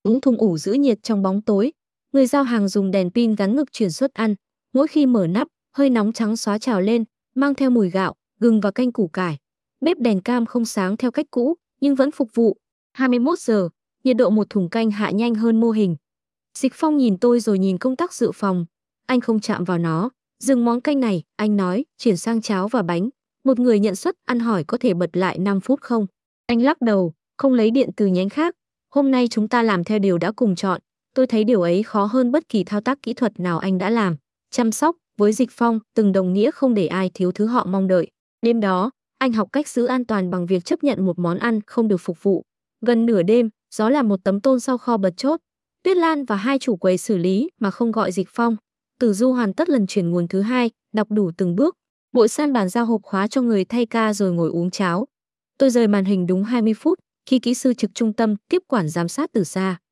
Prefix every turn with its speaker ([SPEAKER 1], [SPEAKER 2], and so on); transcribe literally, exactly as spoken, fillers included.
[SPEAKER 1] Những thùng ủ giữ nhiệt trong bóng tối. Người giao hàng dùng đèn pin gắn ngực chuyển suất ăn. Mỗi khi mở nắp, hơi nóng trắng xóa trào lên, mang theo mùi gạo, gừng và canh củ cải. Bếp đèn cam không sáng theo cách cũ, nhưng vẫn phục vụ. hai mươi mốt giờ, nhiệt độ một thùng canh hạ nhanh hơn mô hình. Dịch Phong nhìn tôi rồi nhìn công tắc dự phòng. Anh không chạm vào nó. Dừng món canh này, anh nói, chuyển sang cháo và bánh. Một người nhận suất ăn hỏi có thể bật lại năm phút không? Anh lắc đầu, không lấy điện từ nhánh khác. Hôm nay chúng ta làm theo điều đã cùng chọn. Tôi thấy điều ấy khó hơn bất kỳ thao tác kỹ thuật nào anh đã làm. Chăm sóc, với Dịch Phong, từng đồng nghĩa không để ai thiếu thứ họ mong đợi. Đêm đó, anh học cách giữ an toàn bằng việc chấp nhận một món ăn không được phục vụ. Gần nửa đêm, gió làm một tấm tôn sau kho bật chốt. Tuyết Lan và hai chủ quầy xử lý mà không gọi Dịch Phong. Tử Du hoàn tất lần chuyển nguồn thứ hai, đọc đủ từng bước. Bội San bàn giao hộp khóa cho người thay ca rồi ngồi uống cháo. Tôi rời màn hình đúng hai mươi phút, khi kỹ sư trực trung tâm tiếp quản giám sát từ xa.